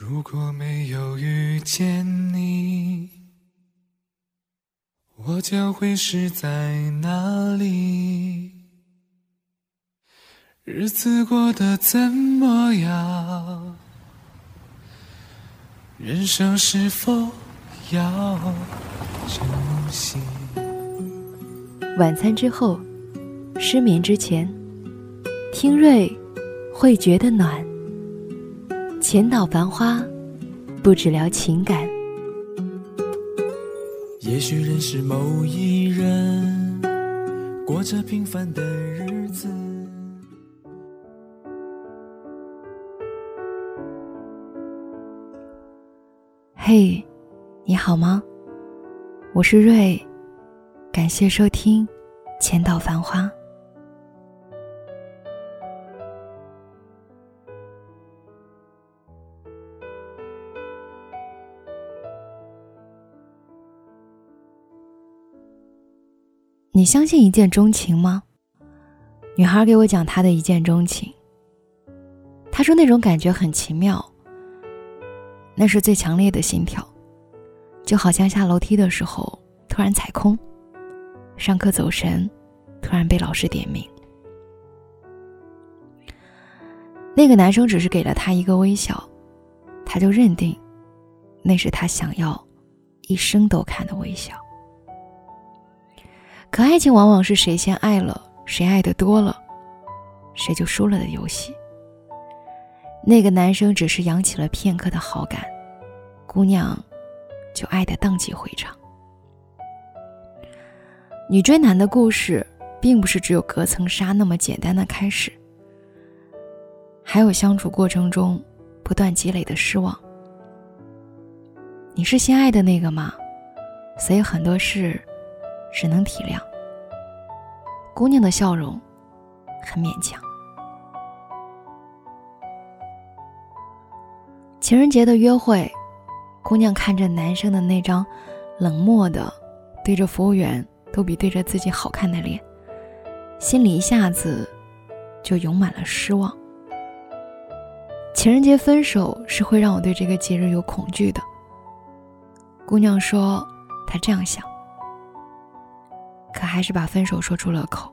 如果没有遇见你，我将会是在哪里？日子过得怎么样？人生是否要珍惜？ 晚餐之后，失眠之前，听瑞会觉得暖。浅岛繁花，不只聊情感。 也许认识某一人，过着平凡的日子。 嘿，你好吗？我是瑞，感谢收听浅岛繁花。你相信一见钟情吗？女孩给我讲她的一见钟情。她说那种感觉很奇妙，那是最强烈的心跳，就好像下楼梯的时候突然踩空，上课走神，突然被老师点名。那个男生只是给了她一个微笑，她就认定那是她想要一生都看的微笑。可爱情往往是谁先爱了，谁爱得多了，谁就输了的游戏。那个男生只是扬起了片刻的好感，姑娘就爱得荡气回肠。女追男的故事并不是只有隔层纱那么简单的开始，还有相处过程中不断积累的失望。你是先爱的那个吗？所以很多事只能体谅。姑娘的笑容很勉强。情人节的约会，姑娘看着男生的那张冷漠的对着服务员都比对着自己好看的脸，心里一下子就涌满了失望。情人节分手是会让我对这个节日有恐惧的。姑娘说她这样想，可还是把分手说出了口。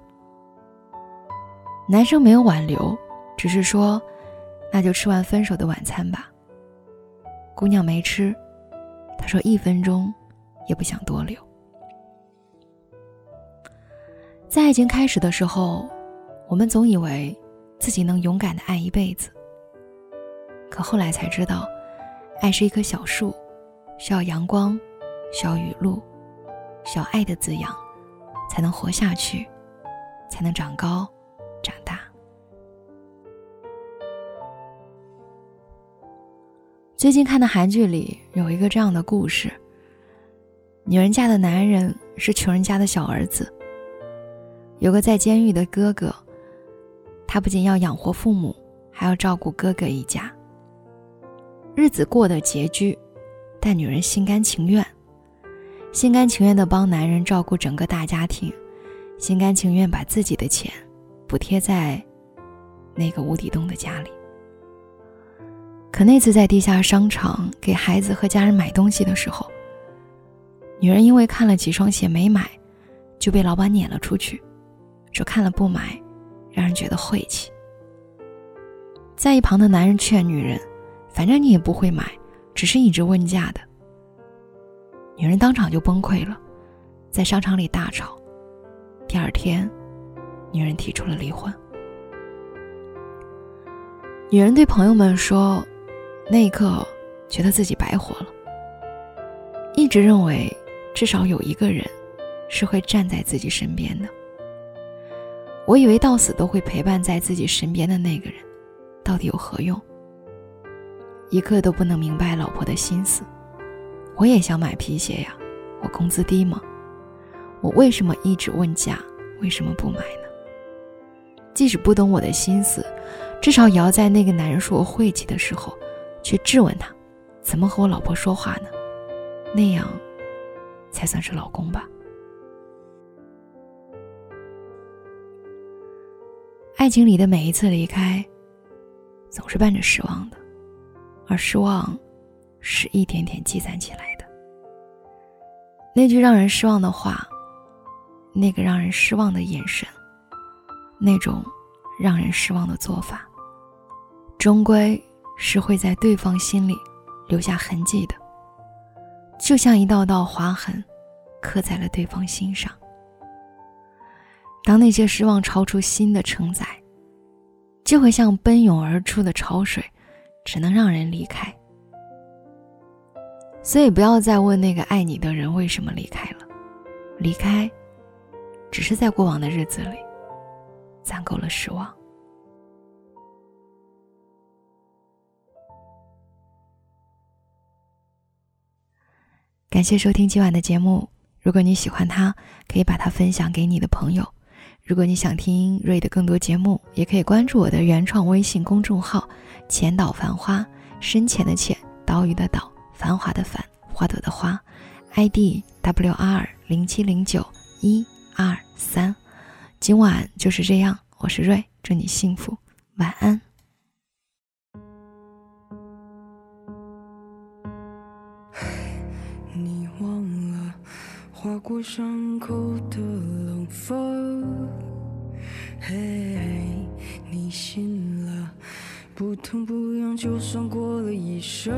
男生没有挽留，只是说那就吃完分手的晚餐吧。姑娘没吃，他说1分钟也不想多留。在爱情开始的时候，我们总以为自己能勇敢地爱一辈子，可后来才知道，爱是一棵小树，需要阳光，需要雨露，需要爱的滋养，才能活下去，才能长高长大。最近看的韩剧里有一个这样的故事，女人家的男人是穷人家的小儿子。有个在监狱的哥哥，他不仅要养活父母，还要照顾哥哥一家，日子过得拮据，但女人心甘情愿地帮男人照顾整个大家庭，心甘情愿把自己的钱补贴在那个无底洞的家里。可那次在地下商场给孩子和家人买东西的时候，女人因为看了几双鞋没买，就被老板撵了出去，说看了不买，让人觉得晦气。在一旁的男人劝女人，反正你也不会买，只是一直问价的。女人当场就崩溃了，在商场里大吵。第二天，女人提出了离婚。女人对朋友们说，那一刻觉得自己白活了，一直认为至少有一个人是会站在自己身边的。我以为到死都会陪伴在自己身边的那个人到底有何用？一刻都不能明白老婆的心思。我也想买皮鞋呀，我工资低吗？我为什么一直问价，为什么不买呢？即使不懂我的心思，至少也要在那个男人说我晦气的时候去质问他，怎么和我老婆说话呢？那样才算是老公吧。爱情里的每一次离开总是伴着失望的， 而失望是一点点积攒起来的。那句让人失望的话，那个让人失望的眼神，那种让人失望的做法，终归是会在对方心里留下痕迹的，就像一道道划痕刻在了对方心上。当那些失望超出心的承载，就会像奔涌而出的潮水，只能让人离开。所以不要再问那个爱你的人为什么离开了，离开只是在过往的日子里攒够了失望。感谢收听今晚的节目，如果你喜欢它，可以把它分享给你的朋友。如果你想听瑞的更多节目，也可以关注我的原创微信公众号浅岛繁花，深浅的浅，岛屿的岛，繁华的繁，花朵的花， ID WR0709123。今晚就是这样，我是瑞，祝你幸福，晚安。 你忘了划过伤口的冷风，嘿，你醒了，不痛不痒，就算过了一生。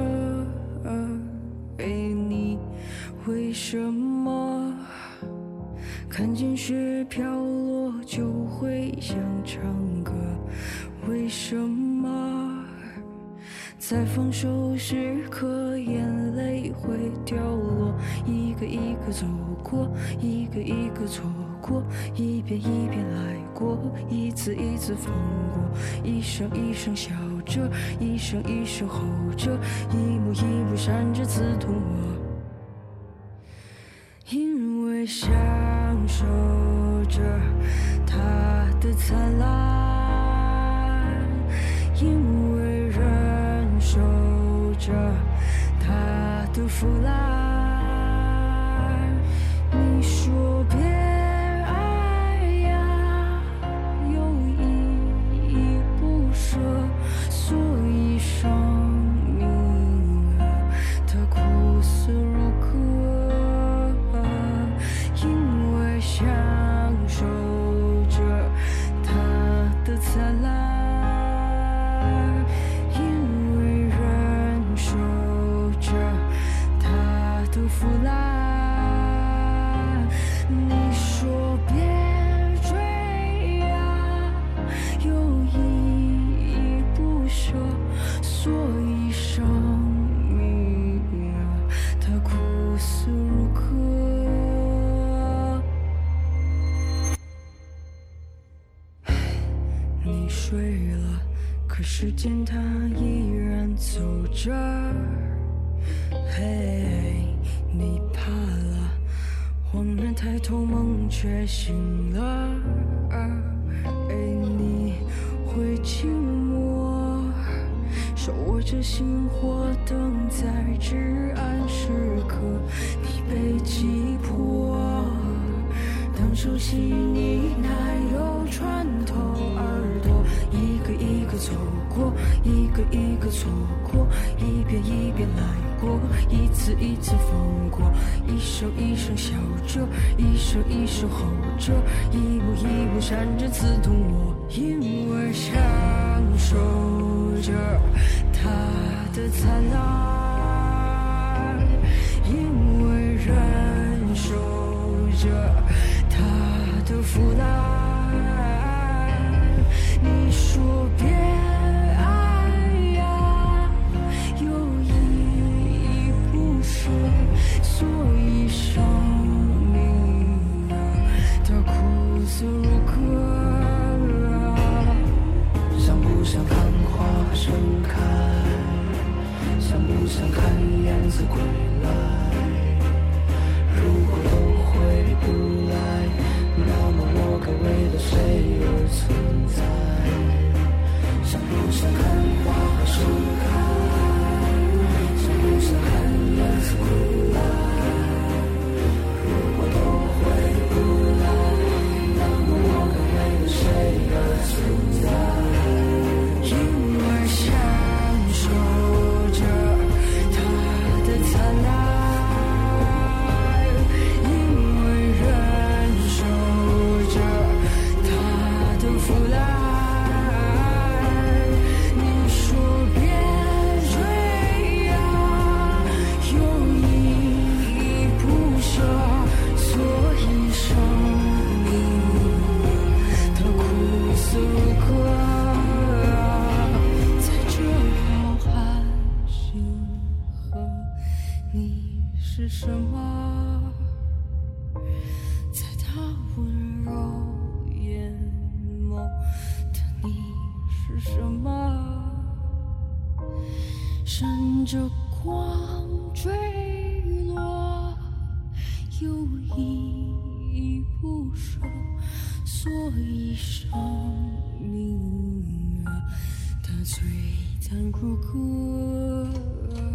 你为什么看见雪飘落就会想唱歌？为什么在放手时刻眼泪会掉落？一个一个走过，一个一个错过，一遍一遍来过，一次一次放过，一声一声笑着，一声一声吼着，一幕一幕闪着刺痛我。因为享受着它的灿烂，因为忍受着它的腐烂。你说别爱呀，又依依不舍，所以生命啊，它苦涩如歌。因为享受着它的灿烂，因为忍受着它的腐烂。你说别追呀，又依依不舍，所以生命啊，它苦涩如歌。你睡了，可时间它依然走着。嘿，你怕了，恍然抬头梦却醒了。你会寂寞，手握着星火等在至暗时刻，你被击破。当熟悉你奶油穿透耳朵，一个一个走过，一个一个错过，一遍一遍来过，一次一次放过，一声一声笑着，一声一声吼着，一幕一幕闪着刺痛我。因为享受着它的灿烂，因为忍受着它的腐烂。你说别爱呀，又依依不舍，所以生命啊，它苦涩如歌。想不想看花盛开？想不想看燕子归来？如果都回不来，那么我该为了谁而存在？想不想看花盛开？想不想看燕子归来？如果都回不来，那么我该为了谁而存在？因为享受着是什么？在他温柔眼眸的你是什么？闪着光坠落，又依依不舍，所以生命啊，它璀璨如歌。